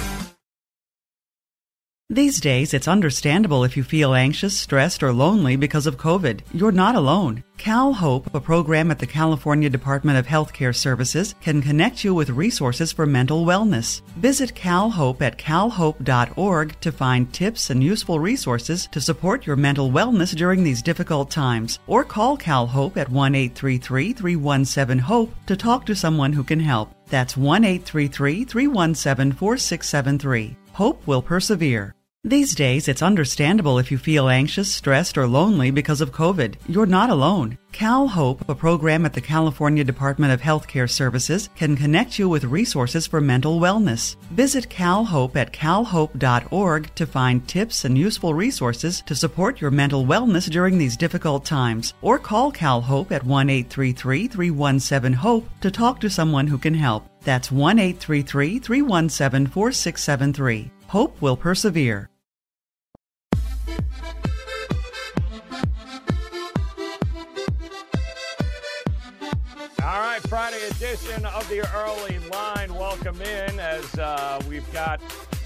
These days, it's understandable if you feel anxious, stressed, or lonely because of COVID. You're not alone. Cal Hope, a program at the California Department of Healthcare Services, can connect you with resources for mental wellness. Visit Cal Hope at cal hope dot org to find tips and useful resources to support your mental wellness during these difficult times. Or call Cal Hope at one eight three three, three one seven, HOPE to talk to someone who can help. That's one eight three three, three one seven, four six seven three. Hope will persevere. These days, it's understandable if you feel anxious, stressed, or lonely because of COVID. You're not alone. CalHope, a program at the California Department of Healthcare Services, can connect you with resources for mental wellness. Visit CalHope at cal hope dot org to find tips and useful resources to support your mental wellness during these difficult times. Or call CalHope at one eight three three, three one seven, HOPE to talk to someone who can help. That's one eight three three, three one seven, four six seven three. Hope will persevere. All right, Friday edition of the Early Line. Welcome in as uh, we've got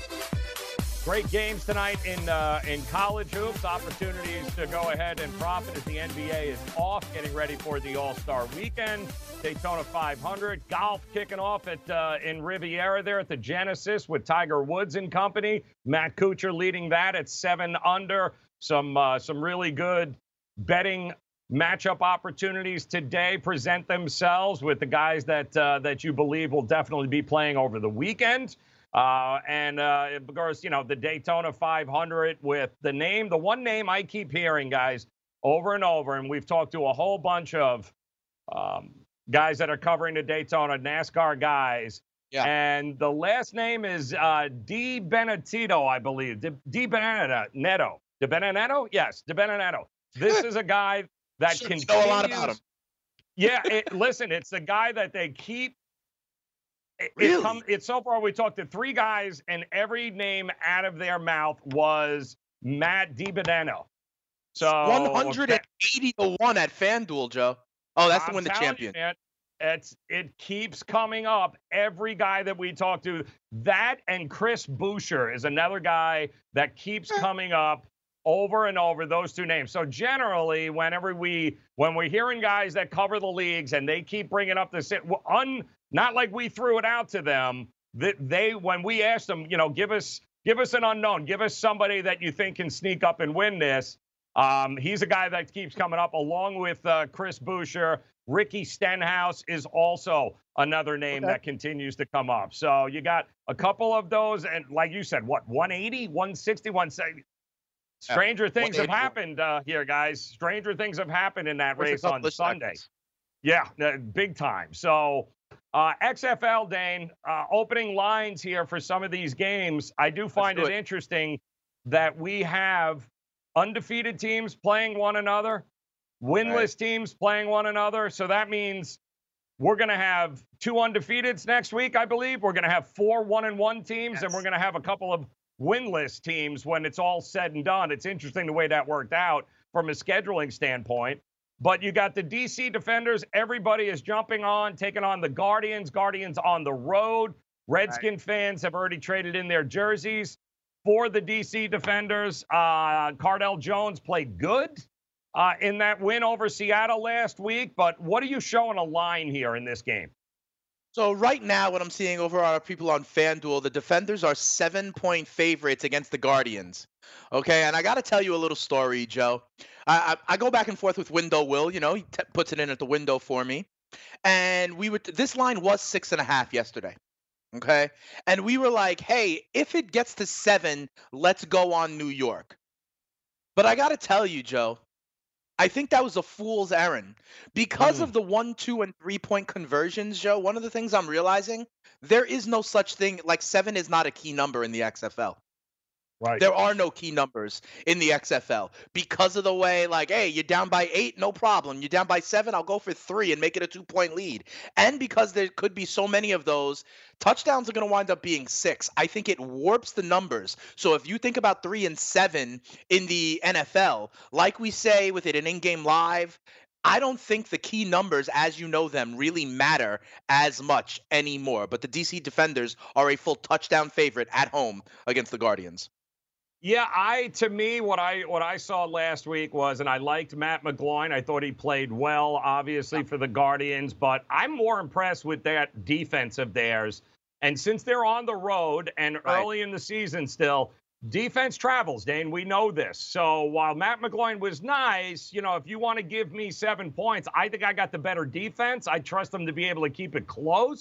great games tonight in uh, in college hoops. Opportunities to go ahead and profit as the N B A is off, getting ready for the All-Star Weekend. Daytona five hundred. Golf kicking off at uh, in Riviera there at the Genesis with Tiger Woods and company. Matt Kuchar leading that at seven under. Some uh, some really good betting matchup opportunities today present themselves with the guys that uh, that you believe will definitely be playing over the weekend. Uh, and uh, of course, you know, the Daytona five hundred with the name, the one name I keep hearing, guys, over and over, and we've talked to a whole bunch of um, guys that are covering the Daytona, NASCAR guys. Yeah. And the last name is uh, Di Benedetto, I believe. Di, Di Benedetto. Di Benedetto? Yes, Di Benedetto. This is a guy that Should continues. know a lot about him. Yeah, it, listen, it's the guy that they keep. It, really? It come, it's so far we talked to three guys, and every name out of their mouth was Matt DiBenedetto. So one hundred eighty to one at FanDuel, Joe. Oh, that's I'm the win the champion. You, man, it's it keeps coming up. Every guy that we talk to, that and Chris Boucher is another guy that keeps coming up over and over, those two names. So generally, whenever we when we're hearing guys that cover the leagues and they keep bringing up this, un, not like we threw it out to them, that they when we asked them, you know, give us give us an unknown, give us somebody that you think can sneak up and win this. Um, he's a guy that keeps coming up, along with uh, Chris Boucher. Ricky Stenhouse is also another name okay. that continues to come up. So you got a couple of those, and like you said, what, one eighty, one sixty, one seventy? Stranger yeah, things have happened uh, here, guys. Stranger things have happened in that race on Sunday. Seconds. Yeah, uh, big time. So uh, X F L, Dane, uh, opening lines here for some of these games. I do find do it, it interesting that we have undefeated teams playing one another, winless right. teams playing one another. So that means we're going to have two undefeateds next week, I believe. We're going to have four one and one teams, yes. and we're going to have a couple of winless teams when it's all said and done. It's interesting the way that worked out from a scheduling standpoint. But you got the D C Defenders. Everybody is jumping on, taking on the Guardians. Guardians on the road. Redskin right. fans have already traded in their jerseys for the D C Defenders. Uh, Cardell Jones played good uh, in that win over Seattle last week. But what are you showing a line here in this game? So right now, what I'm seeing over our people on FanDuel, the Defenders are seven-point favorites against the Guardians. Okay, and I got to tell you a little story, Joe. I, I, I go back and forth with Window Will. You know, he t- puts it in at the window for me. And we would. This line was six and a half yesterday. Okay, and we were like, hey, if it gets to seven, let's go on New York. But I got to tell you, Joe, I think that was a fool's errand. Because mm. of the one, two, and three-point conversions, Joe, one of the things I'm realizing, there is no such thing, like seven is not a key number in the X F L. Right. There are no key numbers in the X F L because of the way, like, hey, you're down by eight, no problem. You're down by seven, I'll go for three and make it a two-point lead. And because there could be so many of those, touchdowns are going to wind up being six. I think it warps the numbers. So if you think about three and seven in the N F L, like we say with it in in-game live, I don't think the key numbers, as you know them, really matter as much anymore. But the D C Defenders are a full touchdown favorite at home against the Guardians. Yeah, I to me what I what I saw last week was, and I liked Matt McGloin. I thought he played well, obviously, for the Guardians, but I'm more impressed with that defense of theirs. And since they're on the road and right. early in the season still, defense travels, Dane. We know this. So while Matt McGloin was nice, you know, if you want to give me seven points, I think I got the better defense. I trust them to be able to keep it close.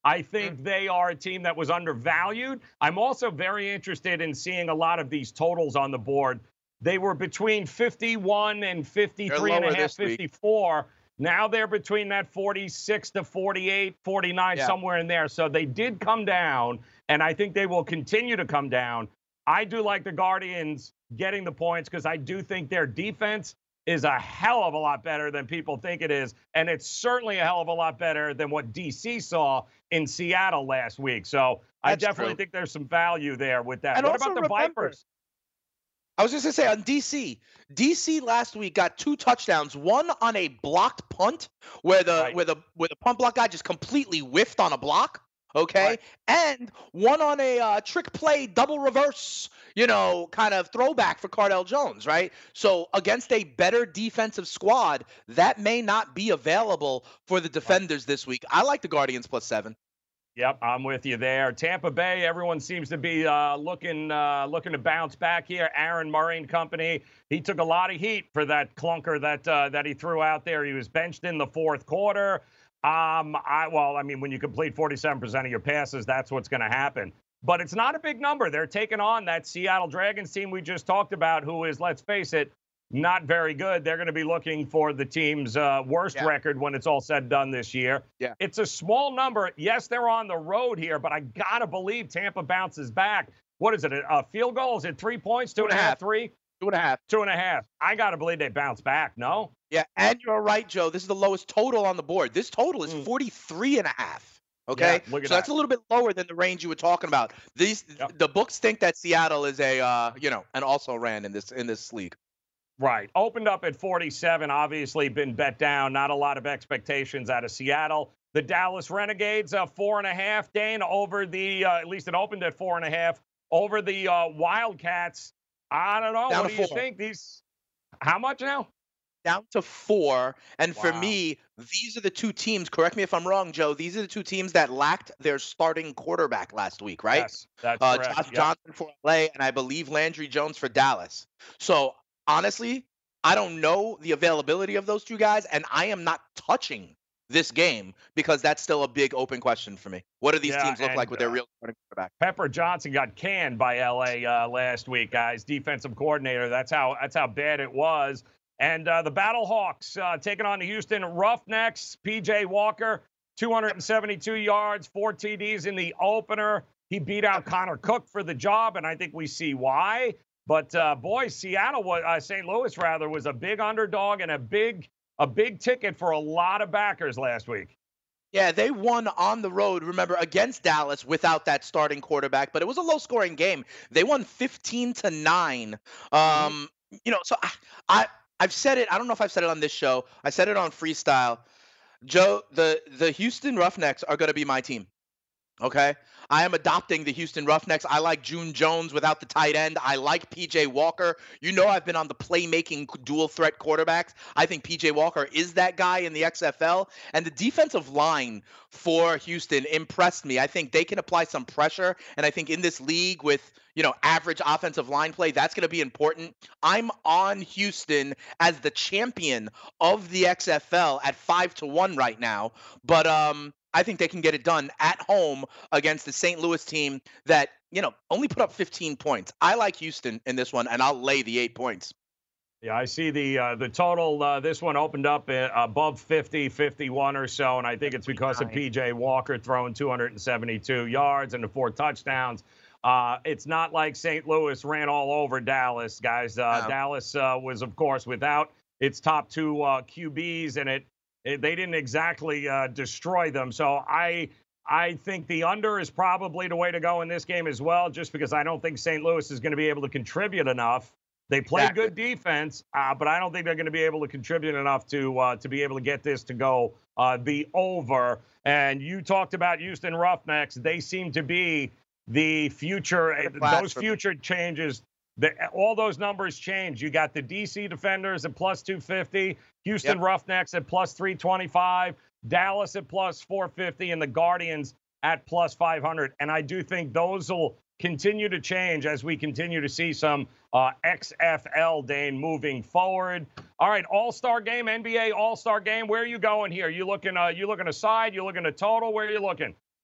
I think they are a team that was undervalued. I'm also very interested in seeing a lot of these totals on the board. They were between fifty-one and fifty-three and a half, fifty-four. Now they're between that forty-six to forty-eight, forty-nine, yeah. somewhere in there. So they did come down, and I think they will continue to come down. I do like the Guardians getting the points because I do think their defense is a hell of a lot better than people think it is, and it's certainly a hell of a lot better than what D C saw in Seattle last week. So That's I definitely true. think there's some value there with that. And what also about the remember, Vipers? I was just going to say, on D C, D C last week got two touchdowns, one on a blocked punt where the right. where the where the punt block guy just completely whiffed on a block, okay? Right. And one on a uh, trick play double reverse, you know, kind of throwback for Cardell Jones, right? So against a better defensive squad, that may not be available for the defenders right. this week. I like the Guardians plus seven. Yep, I'm with you there. Tampa Bay, everyone seems to be uh, looking uh, looking to bounce back here. Aaron Murray and company, he took a lot of heat for that clunker that uh, that he threw out there. He was benched in the fourth quarter. Um, I well, I mean, when you complete forty-seven percent of your passes, that's what's going to happen. But it's not a big number. They're taking on that Seattle Dragons team we just talked about, who is, let's face it, not very good. They're going to be looking for the team's uh, worst yeah. record when it's all said and done this year. Yeah. It's a small number. Yes, they're on the road here, but I got to believe Tampa bounces back. What is it, a, a field goal? Is it three points, two, two and a half, half, three? Two and a half. Two and a half. I got to believe they bounce back, no? Yeah, and you're right, Joe. This is the lowest total on the board. This total is mm. forty-three and a half. Okay, yeah, look at so that. That's a little bit lower than the range you were talking about. These yep. the books think that Seattle is a uh, you know, and also ran in this in this league. Right. Opened up at forty-seven, obviously been bet down. Not a lot of expectations out of Seattle. The Dallas Renegades, uh, four and a half, Dane, over the, uh, at least it opened at four and a half, over the uh, Wildcats. I don't know. Down what do four. you think? These, how much now? Down to four. And wow. for me, these are the two teams, correct me if I'm wrong, Joe, these are the two teams that lacked their starting quarterback last week, right? Yes, that's uh, correct. Josh yep. Johnson for L A, and I believe Landry Jones for Dallas. So, honestly, I don't know the availability of those two guys, and I am not touching this game because that's still a big open question for me. What do these yeah, teams look and, like with their uh, real starting quarterback? Pepper Johnson got canned by L A uh, last week, guys. Defensive coordinator. That's how that's how bad it was. And uh, the Battlehawks uh, taking on the Houston Roughnecks. P J Walker, two hundred seventy-two yards, four T Ds in the opener. He beat out Connor Cook for the job, and I think we see why. But uh, boy, Seattle was uh, Saint Louis rather was a big underdog and a big a big ticket for a lot of backers last week. Yeah, they won on the road, remember, against Dallas without that starting quarterback, but it was a low-scoring game. They won fifteen to nine. Um, mm-hmm. You know, so I, I I've said it. I don't know if I've said it on this show. I said it on Freestyle. Joe, the the Houston Roughnecks are going to be my team. Okay? I am adopting the Houston Roughnecks. I like June Jones without the tight end. I like P J Walker. You know I've been on the playmaking dual threat quarterbacks. I think P J Walker is that guy in the X F L. And the defensive line for Houston impressed me. I think they can apply some pressure. And I think in this league with, you know, average offensive line play, that's going to be important. I'm on Houston as the champion of the X F L at five to one right now. But, um, I think they can get it done at home against the Saint Louis team that, you know, only put up fifteen points. I like Houston in this one, and I'll lay the eight points. Yeah, I see the uh, the total. Uh, this one opened up above fifty, fifty-one or so, and I think it's because of P J Walker throwing two hundred seventy-two yards and the four touchdowns. Uh, it's not like Saint Louis ran all over Dallas, guys. Uh, no. Dallas uh, was, of course, without its top two uh, Q Bs, and it They didn't exactly uh, destroy them. So I I think the under is probably the way to go in this game as well, just because I don't think Saint Louis is going to be able to contribute enough. They play exactly. good defense, uh, but I don't think they're going to be able to contribute enough to uh, to be able to get this to go uh, the over. And you talked about Houston Roughnecks. They seem to be the future. Those future changes. The, all those numbers change. You got the D C Defenders at plus two fifty, Houston yep. Roughnecks at plus three twenty-five, Dallas at plus four fifty, and the Guardians at plus five hundred. And I do think those will continue to change as we continue to see some uh, X F L, Dane, moving forward. All right, All-Star game, N B A All-Star game. Where are you going here? You looking? Uh, you looking aside? You looking at total? Where are you looking?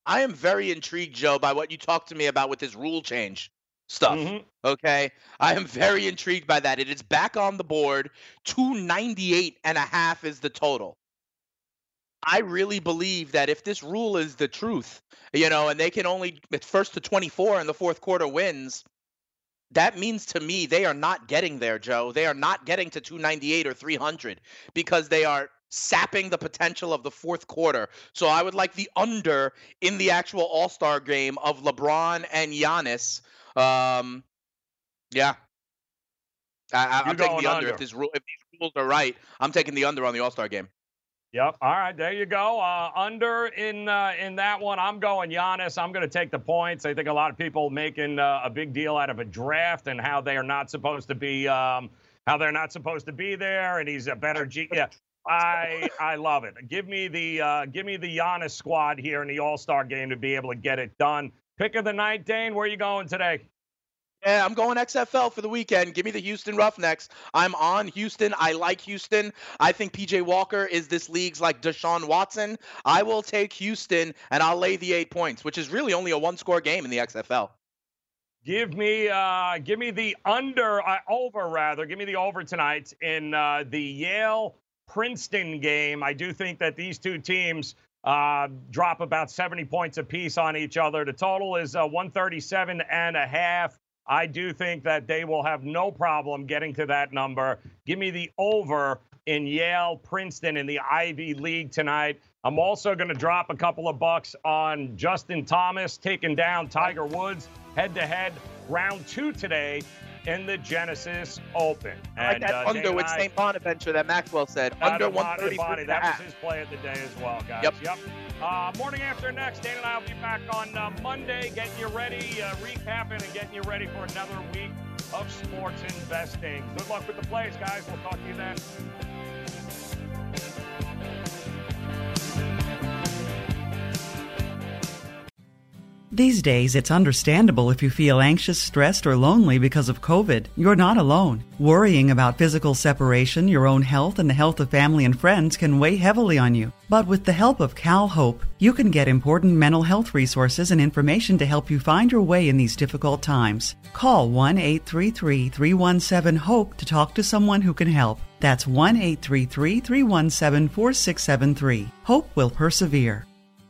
I am very intrigued, Joe, by what you talked to me about with this rule change stuff. Mm-hmm. Okay. I am very intrigued by that. It is back on the board. two ninety-eight and a half is the total. I really believe that if this rule is the truth, you know, and they can only it's first to twenty-four in the fourth quarter wins, that means to me they are not getting there, Joe. They are not getting to two ninety-eight or three hundred because they are sapping the potential of the fourth quarter. So I would like the under in the actual All-Star game of LeBron and Giannis. Um, yeah. I, I'm taking the under. under. If, this rule, if these rules are right, I'm taking the under on the All-Star game. Yep. All right, there you go. Uh, under in uh, in that one, I'm going Giannis. I'm going to take the points. I think a lot of people making uh, a big deal out of a draft and how they are not supposed to be um, how they're not supposed to be there, and he's a better G. Yeah, I I love it. Give me the uh, give me the Giannis squad here in the All-Star game to be able to get it done. Pick of the night, Dane. Where are you going today? Yeah, I'm going X F L for the weekend. Give me the Houston Roughnecks. I'm on Houston. I like Houston. I think P J Walker is this league's like Deshaun Watson. I will take Houston, and I'll lay the eight points, which is really only a one-score game in the X F L. Give me, uh, give me the under, uh, over rather. Give me the over tonight in uh, the Yale-Princeton game. I do think that these two teams uh, drop about seventy points apiece on each other. The total is uh, one thirty-seven and a half. I do think that they will have no problem getting to that number. Give me the over in Yale, Princeton in the Ivy League tonight. I'm also going to drop a couple of bucks on Justin Thomas taking down Tiger Woods head-to-head round two today in the Genesis Open. And, I like that uh, under with Saint Bonaventure that Maxwell said. Under one thirty-three. That was his play of the day as well, guys. Yep. yep. Uh, morning after next, Dane and I will be back on uh, Monday, getting you ready, uh, recapping and getting you ready for another week of sports investing. Good luck with the plays, guys. We'll talk to you then. These days, it's understandable if you feel anxious, stressed, or lonely because of COVID. You're not alone. Worrying about physical separation, your own health, and the health of family and friends can weigh heavily on you. But with the help of CalHope, you can get important mental health resources and information to help you find your way in these difficult times. Call one eight three three, three one seven, HOPE to talk to someone who can help. That's one eight three three, three one seven, four six seven three. Hope will persevere.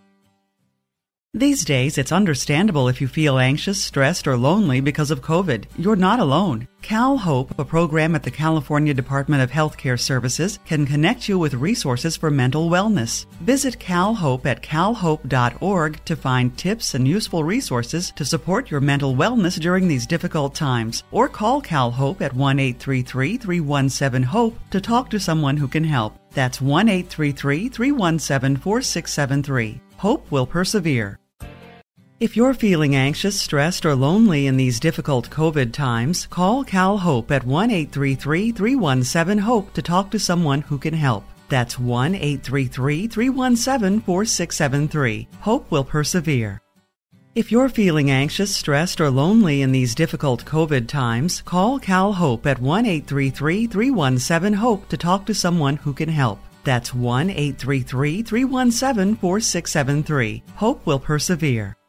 These days, it's understandable if you feel anxious, stressed, or lonely because of COVID. You're not alone. CalHope, a program at the California Department of Healthcare Services, can connect you with resources for mental wellness. Visit CalHope at cal hope dot org to find tips and useful resources to support your mental wellness during these difficult times. Or call CalHope at one eight three three, three one seven, HOPE to talk to someone who can help. That's one eight three three, three one seven, four six seven three. Hope will persevere. If you're feeling anxious, stressed, or lonely in these difficult COVID times, call CalHope at one eight three three, three one seven, HOPE to talk to someone who can help. That's one eight three three, three one seven, four six seven three. Hope will persevere. If you're feeling anxious, stressed, or lonely in these difficult COVID times, call CalHope at one eight three three, three one seven, HOPE to talk to someone who can help. That's one eight three three, three one seven, four six seven three. Hope will persevere.